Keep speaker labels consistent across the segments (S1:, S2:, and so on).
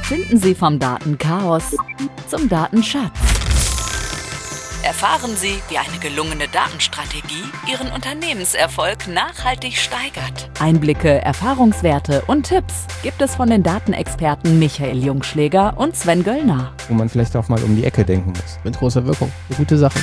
S1: Finden Sie vom Datenchaos zum Datenschatz. Erfahren Sie, wie eine gelungene Datenstrategie Ihren Unternehmenserfolg nachhaltig steigert. Einblicke, Erfahrungswerte und Tipps gibt es von den Datenexperten Michael Jungschläger und Sven Göllner.
S2: Wo man vielleicht auch mal um die Ecke denken muss.
S3: Mit großer Wirkung. Eine gute Sache.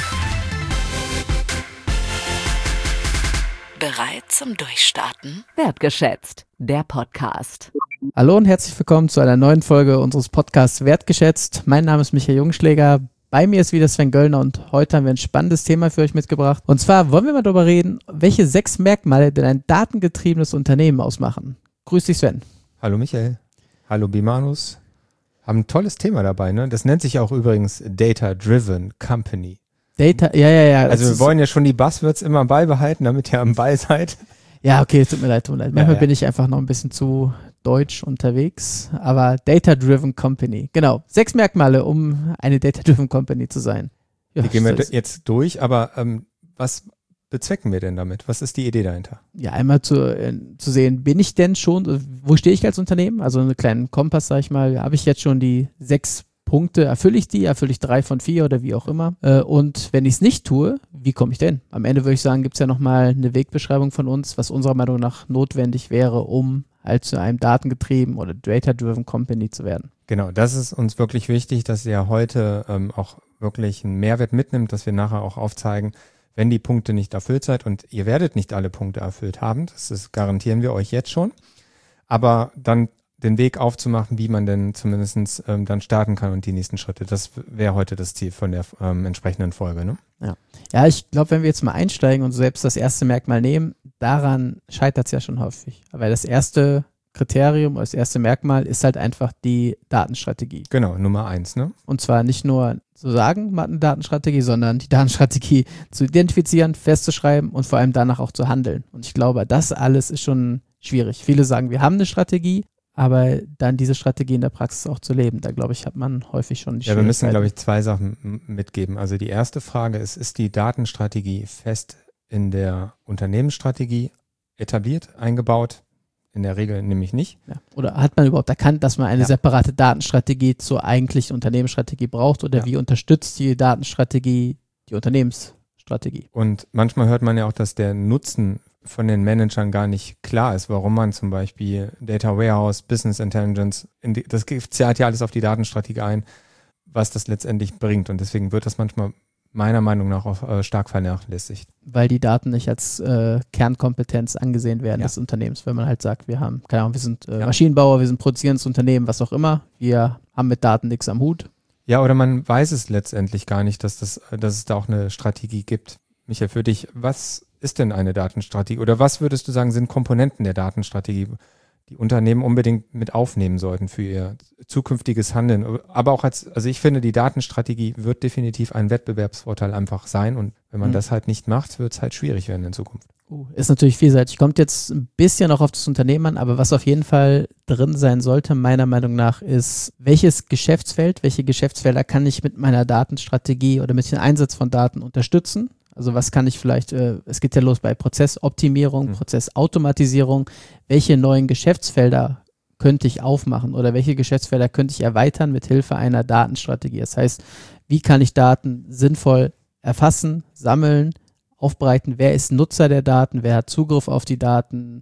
S1: Bereit zum Durchstarten? Wertgeschätzt, der Podcast.
S3: Hallo und herzlich willkommen zu einer neuen Folge unseres Podcasts Wertgeschätzt. Mein Name ist Michael Jungschläger. Bei mir ist wieder Sven Göllner und heute haben wir ein spannendes Thema für euch mitgebracht. Und zwar wollen wir mal darüber reden, welche 6 Merkmale denn ein datengetriebenes Unternehmen ausmachen. Grüß dich, Sven.
S2: Hallo Michael. Hallo Bimanus. Haben ein tolles Thema dabei, ne? Das nennt sich auch übrigens Data-Driven Company.
S3: Data, ja.
S2: Also wir wollen ja schon die Buzzwords immer beibehalten, damit ihr am Ball seid.
S3: Ja, okay, tut mir leid. Manchmal bin ich einfach noch ein bisschen zu deutsch unterwegs, aber Data-Driven Company. Genau, 6 Merkmale, um eine Data-Driven Company zu sein. Ja,
S2: die gehen wir jetzt durch, aber was bezwecken wir denn damit? Was ist die Idee dahinter?
S3: Ja, einmal zu sehen, bin ich denn schon, wo stehe ich als Unternehmen? Also einen kleinen Kompass, sag ich mal, habe ich jetzt schon die 6 Punkte, erfülle ich 3 von 4 oder wie auch immer. Und wenn ich es nicht tue, wie komme ich denn? Am Ende würde ich sagen, gibt es ja nochmal eine Wegbeschreibung von uns, was unserer Meinung nach notwendig wäre, um halt zu einem datengetrieben oder Data-Driven Company zu werden.
S2: Genau, das ist uns wirklich wichtig, dass ihr heute auch wirklich einen Mehrwert mitnimmt, dass wir nachher auch aufzeigen, wenn die Punkte nicht erfüllt seid, und ihr werdet nicht alle Punkte erfüllt haben, das garantieren wir euch jetzt schon, aber dann den Weg aufzumachen, wie man denn zumindest dann starten kann und die nächsten Schritte. Das wäre heute das Ziel von der entsprechenden Folge, ne?
S3: Ja, ich glaube, wenn wir jetzt mal einsteigen und selbst das erste Merkmal nehmen, daran scheitert es ja schon häufig. Weil das erste Kriterium oder das erste Merkmal ist halt einfach die Datenstrategie.
S2: Genau, Nummer 1, ne?
S3: Und zwar nicht nur zu sagen, man hat eine Datenstrategie, sondern die Datenstrategie zu identifizieren, festzuschreiben und vor allem danach auch zu handeln. Und ich glaube, das alles ist schon schwierig. Viele sagen, wir haben eine Strategie, aber dann diese Strategie in der Praxis auch zu leben, da glaube ich, hat man häufig schon die Schwierigkeiten.
S2: Ja, wir müssen, glaube ich, 2 Sachen mitgeben. Also die erste Frage ist die Datenstrategie fest in der Unternehmensstrategie etabliert, eingebaut? In der Regel nämlich nicht.
S3: Ja. Oder hat man überhaupt erkannt, dass man eine separate Datenstrategie zur eigentlichen Unternehmensstrategie braucht? Oder wie unterstützt die Datenstrategie die Unternehmensstrategie? Und
S2: manchmal hört man ja auch, dass der Nutzen von den Managern gar nicht klar ist, warum man zum Beispiel Data Warehouse, Business Intelligence, das zahlt ja alles auf die Datenstrategie ein, was das letztendlich bringt. Und deswegen wird das manchmal meiner Meinung nach auch stark vernachlässigt.
S3: Weil die Daten nicht als Kernkompetenz angesehen werden des Unternehmens. Wenn man halt sagt, wir haben, keine Ahnung, wir sind Maschinenbauer, wir sind produzierendes Unternehmen, was auch immer, wir haben mit Daten nichts am Hut.
S2: Ja, oder man weiß es letztendlich gar nicht, dass es da auch eine Strategie gibt. Michael, für dich, was ist denn eine Datenstrategie? Oder was würdest du sagen, sind Komponenten der Datenstrategie, die Unternehmen unbedingt mit aufnehmen sollten für ihr zukünftiges Handeln? Aber auch also ich finde, die Datenstrategie wird definitiv ein Wettbewerbsvorteil einfach sein. Und wenn man das halt nicht macht, wird es halt schwierig werden in Zukunft.
S3: Ist natürlich vielseitig. Kommt jetzt ein bisschen auch auf das Unternehmen an, aber was auf jeden Fall drin sein sollte, meiner Meinung nach, ist, welche Geschäftsfelder kann ich mit meiner Datenstrategie oder mit dem Einsatz von Daten unterstützen? Also was kann ich vielleicht, es geht ja los bei Prozessoptimierung, Prozessautomatisierung. Welche neuen Geschäftsfelder könnte ich aufmachen oder welche Geschäftsfelder könnte ich erweitern mit Hilfe einer Datenstrategie? Das heißt, wie kann ich Daten sinnvoll erfassen, sammeln, aufbereiten? Wer ist Nutzer der Daten? Wer hat Zugriff auf die Daten?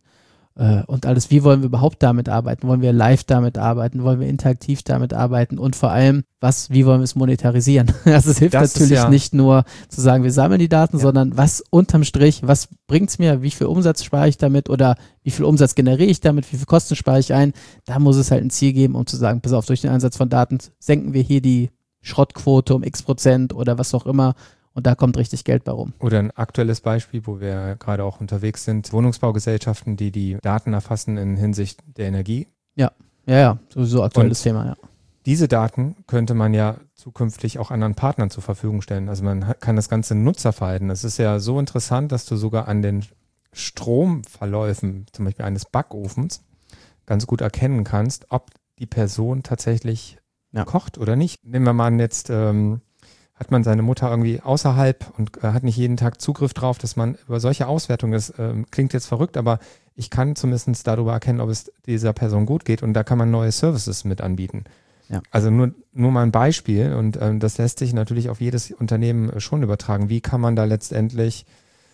S3: Und alles, wie wollen wir überhaupt damit arbeiten? Wollen wir live damit arbeiten? Wollen wir interaktiv damit arbeiten? Und vor allem, wie wollen wir es monetarisieren? Also es hilft natürlich nicht nur zu sagen, wir sammeln die Daten, sondern was unterm Strich, was bringt es mir? Wie viel Umsatz spare ich damit? Oder wie viel Umsatz generiere ich damit? Wie viel Kosten spare ich ein? Da muss es halt ein Ziel geben, um zu sagen, pass auf, durch den Einsatz von Daten senken wir hier die Schrottquote um x% oder was auch immer. Und da kommt richtig Geld bei rum.
S2: Oder ein aktuelles Beispiel, wo wir gerade auch unterwegs sind, Wohnungsbaugesellschaften, die Daten erfassen in Hinsicht der Energie.
S3: Ja, sowieso aktuelles Thema, ja.
S2: Diese Daten könnte man ja zukünftig auch anderen Partnern zur Verfügung stellen. Also man kann das ganze Nutzerverhalten, das ist ja so interessant, dass du sogar an den Stromverläufen, zum Beispiel eines Backofens, ganz gut erkennen kannst, ob die Person tatsächlich kocht oder nicht. Nehmen wir mal an, jetzt hat man seine Mutter irgendwie außerhalb und hat nicht jeden Tag Zugriff drauf, dass man über solche Auswertungen, das klingt jetzt verrückt, aber ich kann zumindest darüber erkennen, ob es dieser Person gut geht, und da kann man neue Services mit anbieten.
S3: Ja.
S2: Also nur mal ein Beispiel und das lässt sich natürlich auf jedes Unternehmen schon übertragen. Wie kann man da letztendlich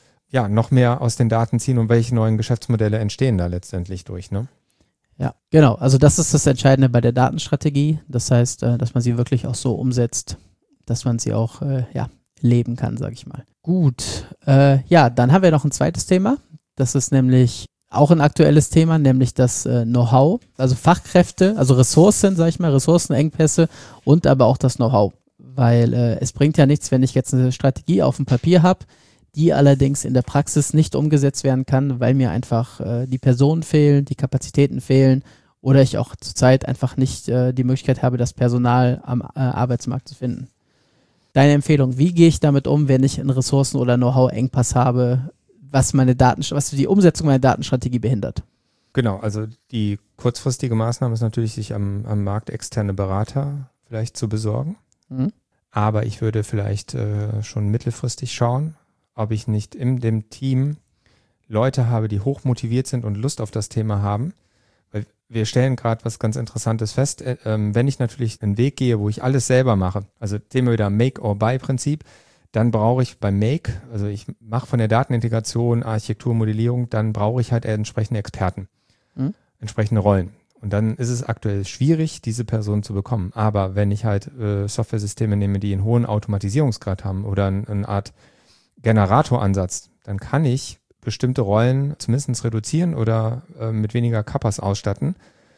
S2: noch mehr aus den Daten ziehen und welche neuen Geschäftsmodelle entstehen da letztendlich durch, ne?
S3: Ja, genau. Also das ist das Entscheidende bei der Datenstrategie. Das heißt, dass man sie wirklich auch so umsetzt, dass man sie auch leben kann, sage ich mal. Gut, dann haben wir noch ein zweites Thema. Das ist nämlich auch ein aktuelles Thema, nämlich das Know-how, also Fachkräfte, also Ressourcen, sage ich mal, Ressourcenengpässe und aber auch das Know-how. Weil es bringt ja nichts, wenn ich jetzt eine Strategie auf dem Papier habe, die allerdings in der Praxis nicht umgesetzt werden kann, weil mir einfach die Personen fehlen, die Kapazitäten fehlen oder ich auch zurzeit einfach nicht die Möglichkeit habe, das Personal am Arbeitsmarkt zu finden. Deine Empfehlung, wie gehe ich damit um, wenn ich einen Ressourcen- oder Know-how-Engpass habe, was die Umsetzung meiner Datenstrategie behindert?
S2: Genau, also die kurzfristige Maßnahme ist natürlich, sich am Markt externe Berater vielleicht zu besorgen.
S3: Mhm.
S2: Aber ich würde vielleicht schon mittelfristig schauen, ob ich nicht in dem Team Leute habe, die hoch motiviert sind und Lust auf das Thema haben. Weil wir stellen gerade was ganz Interessantes fest. Wenn ich natürlich einen Weg gehe, wo ich alles selber mache, also Thema wieder Make-or-Buy-Prinzip, dann brauche ich beim Make, also ich mache von der Datenintegration, Architektur, Modellierung, dann brauche ich halt entsprechende Experten, entsprechende Rollen. Und dann ist es aktuell schwierig, diese Person zu bekommen. Aber wenn ich halt Software-Systeme nehme, die einen hohen Automatisierungsgrad haben oder eine Art Generatoransatz, dann kann ich bestimmte Rollen zumindest reduzieren oder mit weniger Kappas ausstatten.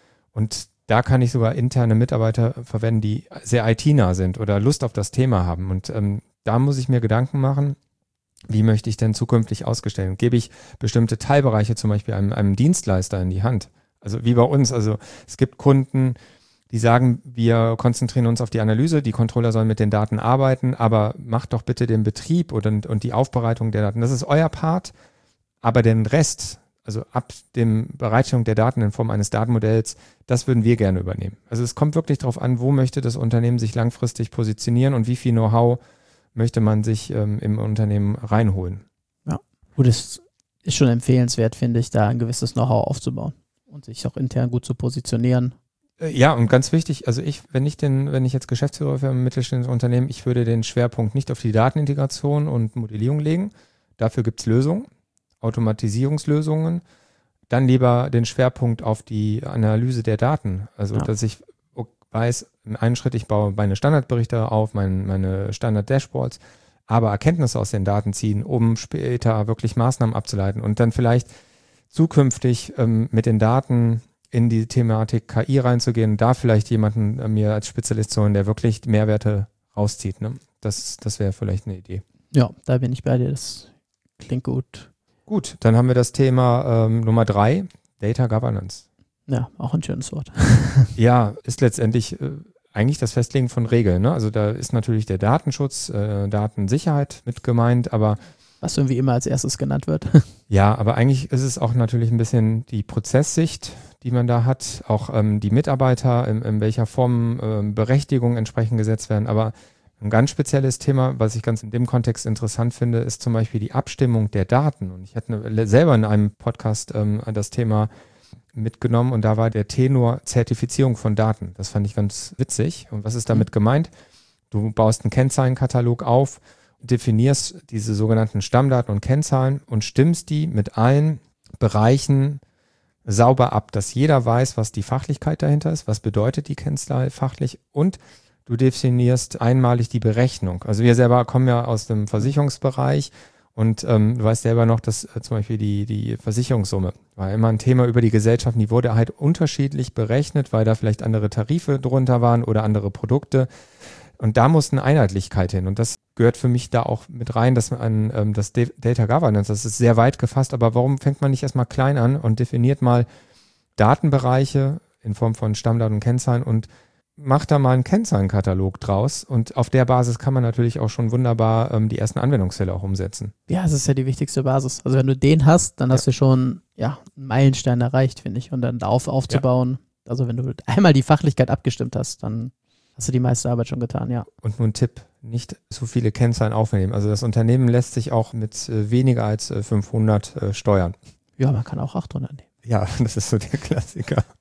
S2: Und da kann ich sogar interne Mitarbeiter verwenden, die sehr IT-nah sind oder Lust auf das Thema haben. Und da muss ich mir Gedanken machen, wie möchte ich denn zukünftig ausgestellt? Gebe ich bestimmte Teilbereiche zum Beispiel einem Dienstleister in die Hand? Also wie bei uns. Also es gibt Kunden, die sagen, wir konzentrieren uns auf die Analyse, die Controller sollen mit den Daten arbeiten, aber macht doch bitte den Betrieb und die Aufbereitung der Daten. Das ist euer Part, aber den Rest, also ab dem Bereitstellung der Daten in Form eines Datenmodells, das würden wir gerne übernehmen. Also es kommt wirklich darauf an, wo möchte das Unternehmen sich langfristig positionieren und wie viel Know-how möchte man sich im Unternehmen reinholen.
S3: Ja, gut, es ist schon empfehlenswert, finde ich, da ein gewisses Know-how aufzubauen und sich auch intern gut zu positionieren.
S2: Ja, und ganz wichtig, also wenn ich jetzt Geschäftsführer für ein mittelständisches Unternehmen, ich würde den Schwerpunkt nicht auf die Datenintegration und Modellierung legen. Dafür gibt es Lösungen, Automatisierungslösungen. Dann lieber den Schwerpunkt auf die Analyse der Daten. Also, dass ich weiß, im einen Schritt, ich baue meine Standardberichte auf, meine Standard-Dashboards, aber Erkenntnisse aus den Daten ziehen, um später wirklich Maßnahmen abzuleiten und dann vielleicht zukünftig mit den Daten in die Thematik KI reinzugehen, da vielleicht jemanden mir als Spezialist zu holen, der wirklich Mehrwerte rauszieht. Ne? Das wäre vielleicht eine Idee.
S3: Ja, da bin ich bei dir. Das klingt gut.
S2: Gut, dann haben wir das Thema Nummer 3, Data Governance.
S3: Ja, auch ein schönes Wort.
S2: Ja, ist letztendlich eigentlich das Festlegen von Regeln. Ne? Also da ist natürlich der Datenschutz, Datensicherheit mit gemeint, aber
S3: was irgendwie immer als erstes genannt wird.
S2: Ja, aber eigentlich ist es auch natürlich ein bisschen die Prozesssicht, die man da hat, auch die Mitarbeiter, in welcher Form Berechtigungen entsprechend gesetzt werden. Aber ein ganz spezielles Thema, was ich ganz in dem Kontext interessant finde, ist zum Beispiel die Abstimmung der Daten. Und ich hatte selber in einem Podcast das Thema mitgenommen und da war der Tenor Zertifizierung von Daten. Das fand ich ganz witzig. Und was ist damit gemeint? Du baust einen Kennzahlenkatalog auf, definierst diese sogenannten Stammdaten und Kennzahlen und stimmst die mit allen Bereichen sauber ab, dass jeder weiß, was die Fachlichkeit dahinter ist, was bedeutet die Kennzahl fachlich und du definierst einmalig die Berechnung. Also wir selber kommen ja aus dem Versicherungsbereich und du weißt selber noch, dass zum Beispiel die Versicherungssumme war immer ein Thema über die Gesellschaften, die wurde halt unterschiedlich berechnet, weil da vielleicht andere Tarife drunter waren oder andere Produkte. Und da muss eine Einheitlichkeit hin. Und das gehört für mich da auch mit rein, dass man das Data Governance, das ist sehr weit gefasst, aber warum fängt man nicht erstmal klein an und definiert mal Datenbereiche in Form von Stammdaten und Kennzahlen und macht da mal einen Kennzahlenkatalog draus und auf der Basis kann man natürlich auch schon wunderbar die ersten Anwendungsfälle auch umsetzen.
S3: Ja, das ist ja die wichtigste Basis. Also wenn du den hast, dann hast du schon einen Meilenstein erreicht, finde ich. Und dann darauf aufzubauen, also wenn du einmal die Fachlichkeit abgestimmt hast, dann hast du die meiste Arbeit schon getan, ja.
S2: Und nur ein Tipp, nicht so viele Kennzahlen aufnehmen. Also das Unternehmen lässt sich auch mit weniger als 500 steuern.
S3: Ja, man kann auch 800 nehmen.
S2: Ja, das ist so der Klassiker.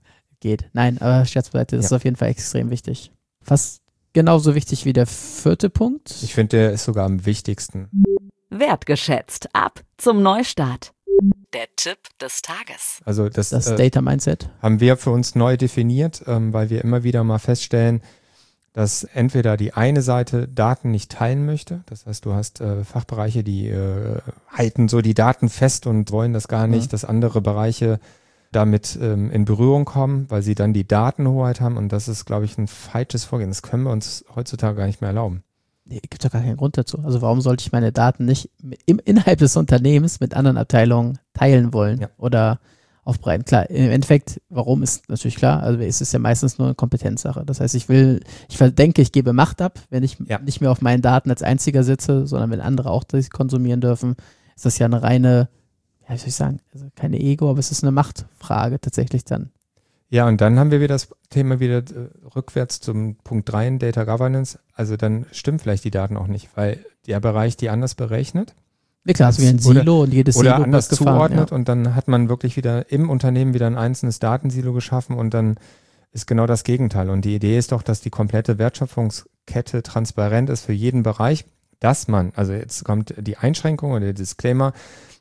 S3: geht. Nein, aber Scherz beiseite, das ist auf jeden Fall extrem wichtig. Fast genauso wichtig wie der 4. Punkt.
S2: Ich finde, der ist sogar am wichtigsten.
S1: Wertgeschätzt. Ab zum Neustart. Der Tipp des Tages.
S2: Also das
S3: Data Mindset
S2: haben wir für uns neu definiert, weil wir immer wieder mal feststellen, dass entweder die eine Seite Daten nicht teilen möchte, das heißt, du hast Fachbereiche, die halten so die Daten fest und wollen das gar nicht, dass andere Bereiche damit in Berührung kommen, weil sie dann die Datenhoheit haben, und das ist, glaube ich, ein falsches Vorgehen. Das können wir uns heutzutage gar nicht mehr erlauben.
S3: Nee, gibt doch gar keinen Grund dazu. Also warum sollte ich meine Daten nicht innerhalb des Unternehmens mit anderen Abteilungen teilen wollen oder aufbereiten? Klar, im Endeffekt, warum ist natürlich klar, also es ist ja meistens nur eine Kompetenzsache. Das heißt, ich denke, ich gebe Macht ab, wenn ich nicht mehr auf meinen Daten als einziger sitze, sondern wenn andere auch das konsumieren dürfen, ist das ja eine reine, wie soll ich sagen, also keine Ego, aber es ist eine Machtfrage tatsächlich dann.
S2: Ja, und dann haben wir wieder das Thema rückwärts zum Punkt 3 in Data Governance. Also dann stimmen vielleicht die Daten auch nicht, weil der Bereich die anders berechnet.
S3: Ja klar, also wie ein Silo und jedes Silo
S2: oder anders zuordnet und dann hat man wirklich wieder im Unternehmen wieder ein einzelnes Datensilo geschaffen und dann ist genau das Gegenteil. Und die Idee ist doch, dass die komplette Wertschöpfungskette transparent ist für jeden Bereich, dass man, also jetzt kommt die Einschränkung oder der Disclaimer,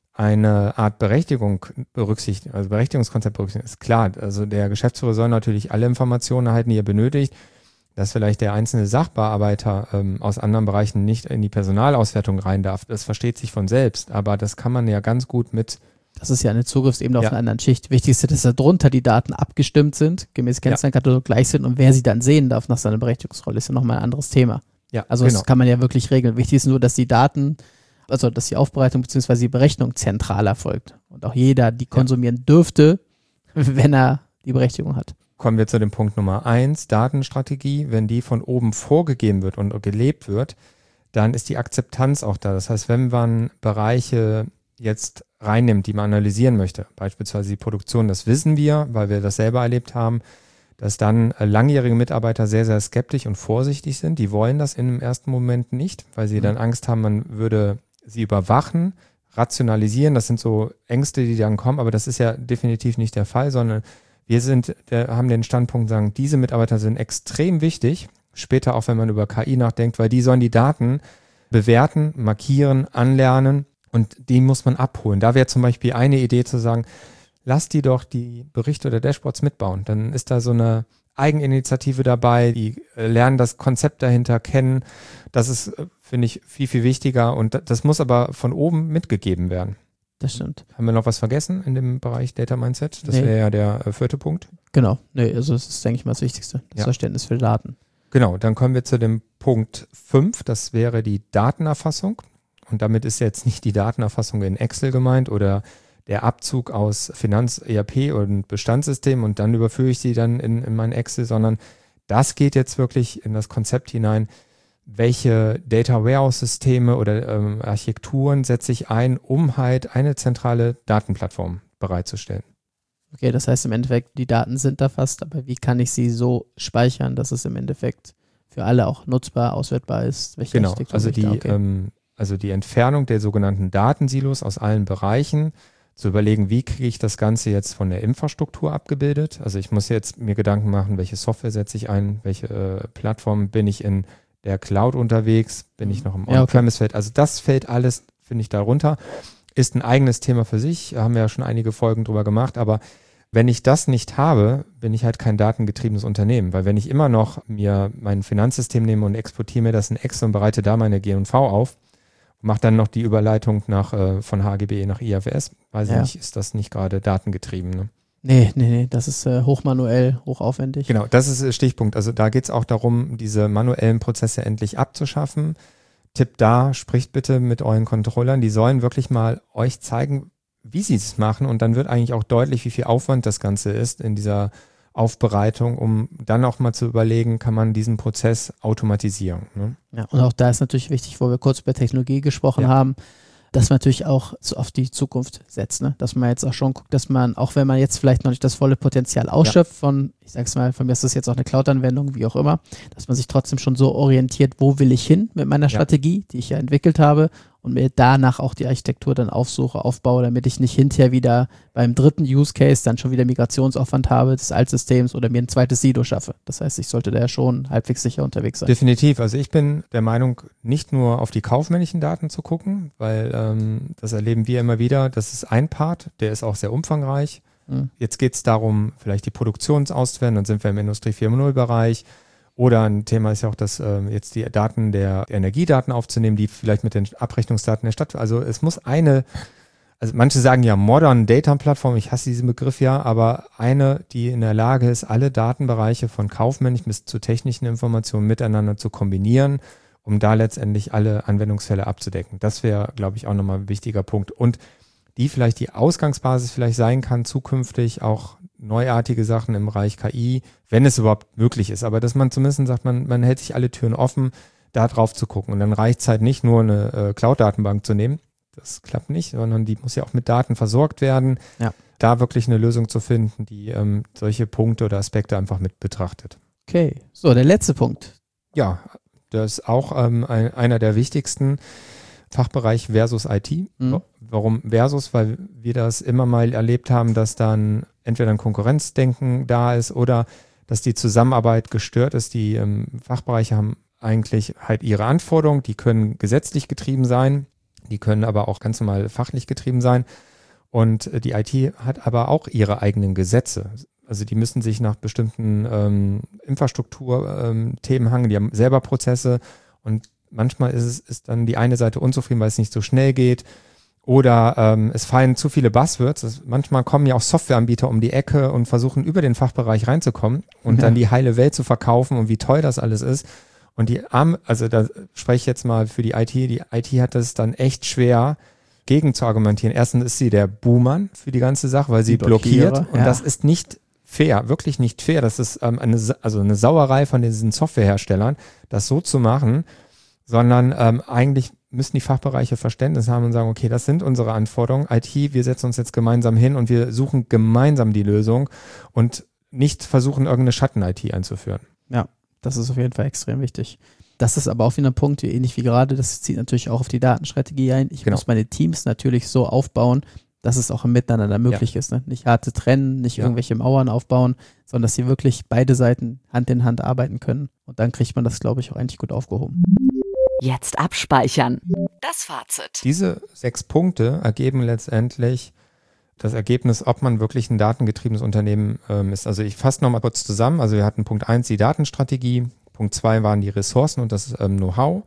S2: eine Art Berechtigungskonzept berücksichtigen, ist klar. Also der Geschäftsführer soll natürlich alle Informationen erhalten, die er benötigt, dass vielleicht der einzelne Sachbearbeiter aus anderen Bereichen nicht in die Personalauswertung rein darf. Das versteht sich von selbst, aber das kann man ja ganz gut mit.
S3: Das ist ja eine Zugriffsebene auf einer anderen Schicht. Wichtig ist, dass darunter die Daten abgestimmt sind, gemäß Kennzeichenkatalog gleich sind, und wer sie dann sehen darf nach seiner Berechtigungsrolle, ist ja nochmal ein anderes Thema. Ja, also das kann man ja wirklich regeln. Wichtig ist nur, dass die Daten, also dass die Aufbereitung bzw. die Berechnung zentral erfolgt und auch jeder die konsumieren dürfte, wenn er die Berechtigung hat.
S2: Kommen wir zu dem Punkt Nummer 1, Datenstrategie. Wenn die von oben vorgegeben wird und gelebt wird, dann ist die Akzeptanz auch da. Das heißt, wenn man Bereiche jetzt reinnimmt, die man analysieren möchte, beispielsweise die Produktion, das wissen wir, weil wir das selber erlebt haben, dass dann langjährige Mitarbeiter sehr, sehr skeptisch und vorsichtig sind. Die wollen das im ersten Moment nicht, weil sie dann Angst haben, man würde sie überwachen, rationalisieren. Das sind so Ängste, die dann kommen, aber das ist ja definitiv nicht der Fall, sondern wir haben den Standpunkt, sagen, diese Mitarbeiter sind extrem wichtig, später auch, wenn man über KI nachdenkt, weil die sollen die Daten bewerten, markieren, anlernen und die muss man abholen. Da wäre zum Beispiel eine Idee zu sagen, lass die doch die Berichte oder Dashboards mitbauen. Dann ist da so eine Eigeninitiative dabei, die lernen das Konzept dahinter kennen. Das ist, finde ich, viel, viel wichtiger und das muss aber von oben mitgegeben werden.
S3: Das stimmt.
S2: Haben wir noch was vergessen in dem Bereich Data Mindset? Das wäre ja der 4. Punkt.
S3: Genau. Nee, also das ist, denke ich mal, das Wichtigste. Das Verständnis für Daten.
S2: Genau, dann kommen wir zu dem Punkt 5. Das wäre die Datenerfassung. Und damit ist jetzt nicht die Datenerfassung in Excel gemeint oder der Abzug aus Finanz-ERP und Bestandssystemen und dann überführe ich sie dann in mein Excel, sondern das geht jetzt wirklich in das Konzept hinein, welche Data Warehouse-Systeme oder Architekturen setze ich ein, um halt eine zentrale Datenplattform bereitzustellen.
S3: Okay, das heißt im Endeffekt, die Daten sind erfasst, aber wie kann ich sie so speichern, dass es im Endeffekt für alle auch nutzbar, auswertbar ist? Welche
S2: genau, also die Entfernung der sogenannten Datensilos aus allen Bereichen, zu überlegen, wie kriege ich das Ganze jetzt von der Infrastruktur abgebildet. Also ich muss jetzt mir Gedanken machen, welche Software setze ich ein, welche Plattform bin ich in der Cloud unterwegs, bin ich noch im On-Premise-Feld. Also das fällt alles, finde ich, darunter. Ist ein eigenes Thema für sich, haben wir ja schon einige Folgen drüber gemacht, aber wenn ich das nicht habe, bin ich halt kein datengetriebenes Unternehmen, weil wenn ich immer noch mir mein Finanzsystem nehme und exportiere mir das in Excel und bereite da meine G&V auf, mache dann noch die Überleitung von HGB nach IFRS, weiß ich nicht, ist das nicht gerade datengetrieben, ne?
S3: Nee, das ist hochmanuell, hochaufwendig.
S2: Genau, das ist Stichpunkt. Also da geht es auch darum, diese manuellen Prozesse endlich abzuschaffen. Tipp da, spricht bitte mit euren Controllern, die sollen wirklich mal euch zeigen, wie sie es machen und dann wird eigentlich auch deutlich, wie viel Aufwand das Ganze ist in dieser Aufbereitung, um dann auch mal zu überlegen, kann man diesen Prozess automatisieren. Ne?
S3: Ja, und auch da ist natürlich wichtig, wo wir kurz über Technologie gesprochen haben, dass man natürlich auch so auf die Zukunft setzt, ne? Dass man jetzt auch schon guckt, dass man, auch wenn man jetzt vielleicht noch nicht das volle Potenzial ausschöpft von, ich sag's mal, von mir ist das jetzt auch eine Cloud-Anwendung, wie auch immer, dass man sich trotzdem schon so orientiert, wo will ich hin mit meiner Strategie, die ich ja entwickelt habe und mir danach auch die Architektur dann aufbaue, damit ich nicht hinterher wieder beim dritten Use Case dann schon wieder Migrationsaufwand habe des Altsystems oder mir ein zweites Silo schaffe. Das heißt, ich sollte da ja schon halbwegs sicher unterwegs sein.
S2: Definitiv. Also ich bin der Meinung, nicht nur auf die kaufmännischen Daten zu gucken, weil das erleben wir immer wieder. Das ist ein Part, der ist auch sehr umfangreich. Jetzt geht es darum, vielleicht die Produktion auszuwerten, dann sind wir im Industrie 4.0-Bereich. Oder ein Thema ist ja auch, dass jetzt die Daten der Energiedaten aufzunehmen, die vielleicht mit den Abrechnungsdaten der Stadt, also es muss also manche sagen ja Modern Data Plattform, ich hasse diesen Begriff ja, aber eine, die in der Lage ist, alle Datenbereiche von kaufmännischen bis zu technischen Informationen miteinander zu kombinieren, um da letztendlich alle Anwendungsfälle abzudecken. Das wäre, glaube ich, auch nochmal ein wichtiger Punkt. Und die vielleicht die Ausgangsbasis vielleicht sein kann, zukünftig auch neuartige Sachen im Bereich KI, wenn es überhaupt möglich ist. Aber dass man zumindest sagt, man hält sich alle Türen offen, da drauf zu gucken. Und dann reicht es halt nicht nur eine Cloud-Datenbank zu nehmen, das klappt nicht, sondern die muss ja auch mit Daten versorgt werden, da wirklich eine Lösung zu finden, die solche Punkte oder Aspekte einfach mit betrachtet.
S3: Okay, so der letzte Punkt.
S2: Ja, das ist auch einer der wichtigsten, Fachbereich versus IT. Warum versus? Weil wir das immer mal erlebt haben, dass dann entweder ein Konkurrenzdenken da ist oder dass die Zusammenarbeit gestört ist. Die Fachbereiche haben eigentlich halt ihre Anforderungen, die können gesetzlich getrieben sein, die können aber auch ganz normal fachlich getrieben sein. Und die IT hat aber auch ihre eigenen Gesetze. Also die müssen sich nach bestimmten Infrastrukturthemen hangen, die haben selber Prozesse und manchmal ist dann die eine Seite unzufrieden, weil es nicht so schnell geht oder es fallen zu viele Buzzwords. Manchmal kommen ja auch Softwareanbieter um die Ecke und versuchen über den Fachbereich reinzukommen und dann die heile Welt zu verkaufen und wie toll das alles ist. Und also da spreche ich jetzt mal für die IT hat das dann echt schwer gegen zu argumentieren. Erstens ist sie der Buhmann für die ganze Sache, weil sie blockiert und das ist nicht fair, wirklich nicht fair. Das ist eine Sauerei von diesen Softwareherstellern, das so zu machen, sondern eigentlich müssen die Fachbereiche Verständnis haben und sagen, okay, das sind unsere Anforderungen. IT, wir setzen uns jetzt gemeinsam hin und wir suchen gemeinsam die Lösung und nicht versuchen, irgendeine Schatten-IT einzuführen.
S3: Ja, das ist auf jeden Fall extrem wichtig. Das ist aber auch wieder ein Punkt, ähnlich wie gerade, das zieht natürlich auch auf die Datenstrategie ein. Ich muss meine Teams natürlich so aufbauen, dass es auch im Miteinander möglich ist. Ne? Nicht harte trennen, nicht irgendwelche Mauern aufbauen, sondern dass sie wirklich beide Seiten Hand in Hand arbeiten können. Und dann kriegt man das, glaube ich, auch eigentlich gut aufgehoben.
S1: Jetzt abspeichern. Das Fazit.
S2: Diese 6 Punkte ergeben letztendlich das Ergebnis, ob man wirklich ein datengetriebenes Unternehmen ist. Also ich fasse nochmal kurz zusammen. Also wir hatten Punkt 1 die Datenstrategie, Punkt 2 waren die Ressourcen und das Know-how,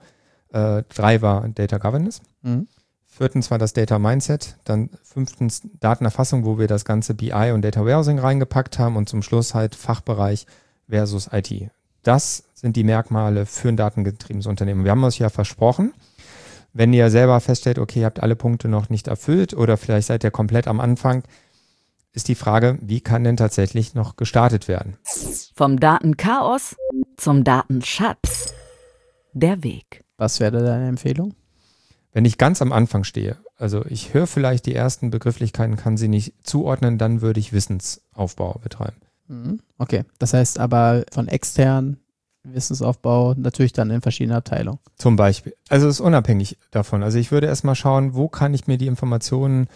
S2: 3 war Data Governance, 4. war das Data Mindset, dann 5. Datenerfassung, wo wir das ganze BI und Data Warehousing reingepackt haben und zum Schluss halt Fachbereich versus IT. Das sind die Merkmale für ein datengetriebenes Unternehmen. Wir haben uns ja versprochen, wenn ihr selber feststellt, okay, ihr habt alle Punkte noch nicht erfüllt oder vielleicht seid ihr komplett am Anfang, ist die Frage, wie kann denn tatsächlich noch gestartet werden?
S1: Vom Datenchaos zum Datenschatz. Der Weg.
S3: Was wäre deine Empfehlung?
S2: Wenn ich ganz am Anfang stehe, also ich höre vielleicht die ersten Begrifflichkeiten, kann sie nicht zuordnen, dann würde ich Wissensaufbau betreiben.
S3: Okay, das heißt aber von extern Wissensaufbau natürlich dann in verschiedenen Abteilungen.
S2: Zum Beispiel. Also es ist unabhängig davon. Also ich würde erstmal schauen, wo kann ich die Informationen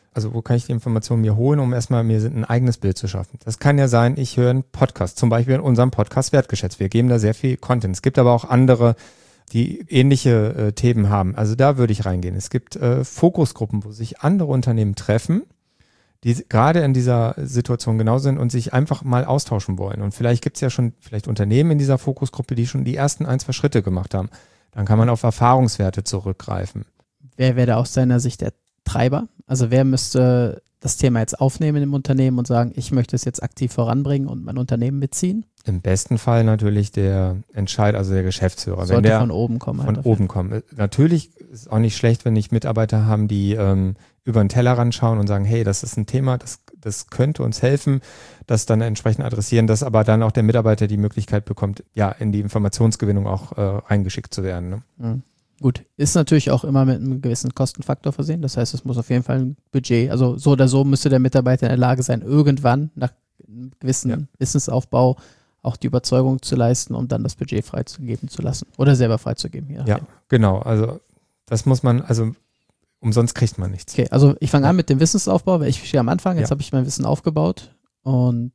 S2: mir holen, um erstmal mir ein eigenes Bild zu schaffen. Das kann ja sein, ich höre einen Podcast, zum Beispiel in unserem Podcast Wertgeschätzt. Wir geben da sehr viel Content. Es gibt aber auch andere, die ähnliche Themen haben. Also da würde ich reingehen. Es gibt Fokusgruppen, wo sich andere Unternehmen treffen, die gerade in dieser Situation genau sind und sich einfach mal austauschen wollen. Und vielleicht gibt es ja schon Unternehmen in dieser Fokusgruppe, die schon die ersten 1-2 Schritte gemacht haben. Dann kann man auf Erfahrungswerte zurückgreifen.
S3: Wer wäre da aus seiner Sicht der Treiber? Also wer müsste das Thema jetzt aufnehmen im Unternehmen und sagen, ich möchte es jetzt aktiv voranbringen und mein Unternehmen mitziehen?
S2: Im besten Fall natürlich der Entscheider, also der Geschäftsführer.
S3: Sollte
S2: wenn der
S3: von oben kommen.
S2: Von oben kommen. Natürlich ist es auch nicht schlecht, wenn ich Mitarbeiter haben, die über den Tellerrand schauen und sagen, hey, das ist ein Thema, das könnte uns helfen, das dann entsprechend adressieren, dass aber dann auch der Mitarbeiter die Möglichkeit bekommt, ja, in die Informationsgewinnung auch reingeschickt zu werden. Ne?
S3: Mhm. Gut, ist natürlich auch immer mit einem gewissen Kostenfaktor versehen. Das heißt, es muss auf jeden Fall ein Budget, also so oder so müsste der Mitarbeiter in der Lage sein, irgendwann nach einem gewissen Wissensaufbau auch die Überzeugung zu leisten, um dann das Budget freizugeben zu lassen oder selber freizugeben.
S2: Ja, genau. Also das muss man, also umsonst kriegt man nichts.
S3: Okay, also ich fange an mit dem Wissensaufbau, weil ich stehe am Anfang, jetzt
S2: Ja.
S3: habe ich mein Wissen aufgebaut und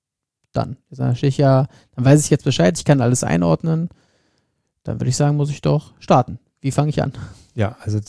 S3: dann stehe ich ja, dann weiß ich jetzt Bescheid, ich kann alles einordnen, dann würde ich sagen, muss ich doch starten. Wie fange ich an?
S2: Ja, also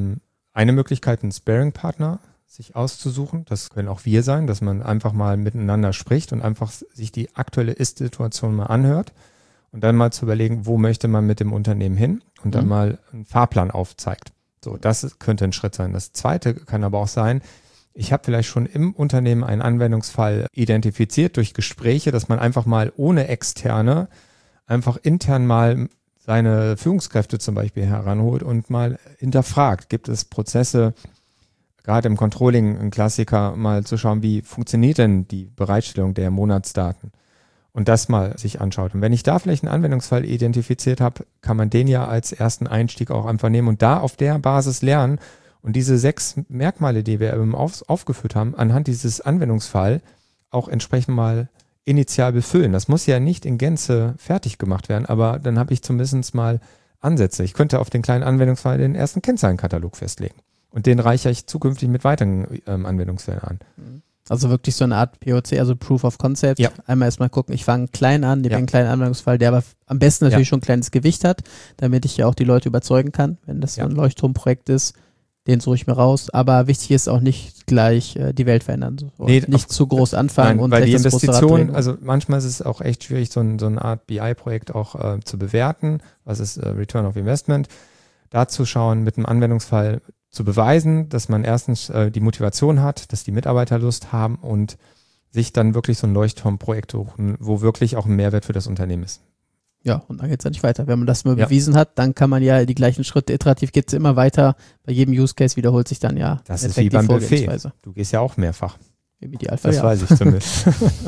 S2: eine Möglichkeit, einen Sparring-Partner sich auszusuchen, das können auch wir sein, dass man einfach mal miteinander spricht und einfach sich die aktuelle Ist-Situation mal anhört und dann mal zu überlegen, wo möchte man mit dem Unternehmen hin und dann mal einen Fahrplan aufzeigt. So, das könnte ein Schritt sein. Das zweite kann aber auch sein, ich habe vielleicht schon im Unternehmen einen Anwendungsfall identifiziert durch Gespräche, dass man einfach mal ohne Externe einfach intern mal seine Führungskräfte zum Beispiel heranholt und mal hinterfragt. Gibt es Prozesse, gerade im Controlling, ein Klassiker, mal zu schauen, wie funktioniert denn die Bereitstellung der Monatsdaten und das mal sich anschaut. Und wenn ich da vielleicht einen Anwendungsfall identifiziert habe, kann man den ja als ersten Einstieg auch einfach nehmen und da auf der Basis lernen und diese 6 Merkmale, die wir eben aufgeführt haben, anhand dieses Anwendungsfall auch entsprechend mal initial befüllen. Das muss ja nicht in Gänze fertig gemacht werden, aber dann habe ich zumindest mal Ansätze. Ich könnte auf den kleinen Anwendungsfall den ersten Kennzahlenkatalog festlegen. Und den reichere ich zukünftig mit weiteren Anwendungsfällen an.
S3: Also wirklich so eine Art POC, also Proof of Concept.
S2: Ja.
S3: Einmal erstmal gucken, ich fange klein an, nehme
S2: Ja.
S3: einen kleinen Anwendungsfall, der aber am besten natürlich schon ein kleines Gewicht hat, damit ich ja auch die Leute überzeugen kann, wenn das so ein Leuchtturmprojekt ist. Den suche ich mir raus. Aber wichtig ist auch nicht gleich die Welt verändern. So.
S2: Nee,
S3: nicht zu groß anfangen.
S2: Nein,
S3: und
S2: weil die
S3: gleich das große Rad
S2: Investition,
S3: drehen.
S2: also manchmal ist es auch echt schwierig, so eine Art BI-Projekt auch zu bewerten. Was ist Return of Investment? Da zu schauen, mit einem Anwendungsfall zu beweisen, dass man erstens die Motivation hat, dass die Mitarbeiter Lust haben und sich dann wirklich so ein Leuchtturmprojekt suchen, wo wirklich auch ein Mehrwert für das Unternehmen ist.
S3: Ja, und dann geht es ja nicht weiter. Wenn man das mal
S2: Ja.
S3: bewiesen hat, dann kann man ja die gleichen Schritte iterativ geht es immer weiter. Bei jedem Use Case wiederholt sich dann ja
S2: Das
S3: im
S2: ist
S3: Endeffekt
S2: wie
S3: die
S2: beim Buffet.
S3: Vorgehensweise.
S2: Du gehst ja auch mehrfach.
S3: Im Idealfall
S2: Das
S3: ja.
S2: weiß ich zumindest.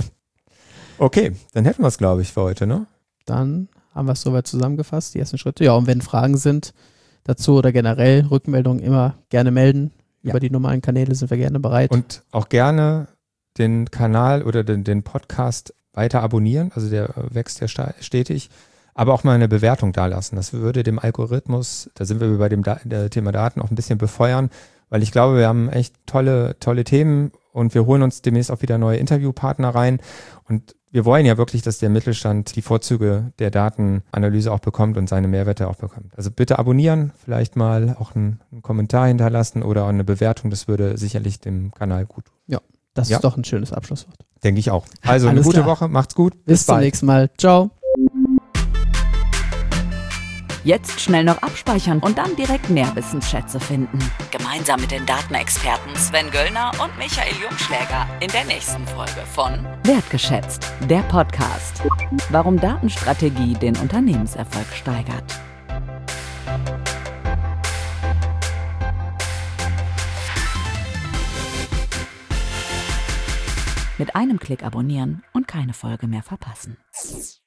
S2: Okay, dann hätten wir es, glaube ich, für heute, ne?
S3: Dann haben wir es soweit zusammengefasst, die ersten Schritte. Ja, und wenn Fragen sind dazu oder generell Rückmeldungen immer gerne melden.
S2: Ja.
S3: Über die normalen Kanäle sind wir gerne bereit.
S2: Und auch gerne den Kanal oder den Podcast weiter abonnieren. Also der wächst ja stetig. Aber auch mal eine Bewertung dalassen. Das würde dem Algorithmus, da sind wir bei dem Thema Daten, auch ein bisschen befeuern. Weil ich glaube, wir haben echt tolle Themen und wir holen uns demnächst auch wieder neue Interviewpartner rein. Und wir wollen ja wirklich, dass der Mittelstand die Vorzüge der Datenanalyse auch bekommt und seine Mehrwerte auch bekommt. Also bitte abonnieren, vielleicht mal auch einen Kommentar hinterlassen oder eine Bewertung. Das würde sicherlich dem Kanal gut tun.
S3: Ja, das ist doch ein schönes Abschlusswort.
S2: Denke ich auch. Also eine
S3: Alles
S2: gute
S3: klar.
S2: Woche, macht's gut.
S3: Bis zum
S2: bald.
S3: nächsten Mal. Ciao.
S1: Jetzt schnell noch abspeichern und dann direkt mehr Wissensschätze finden. Gemeinsam mit den Datenexperten Sven Göllner und Michael Jungschläger in der nächsten Folge von Wertgeschätzt, der Podcast. Warum Datenstrategie den Unternehmenserfolg steigert. Mit einem Klick abonnieren und keine Folge mehr verpassen.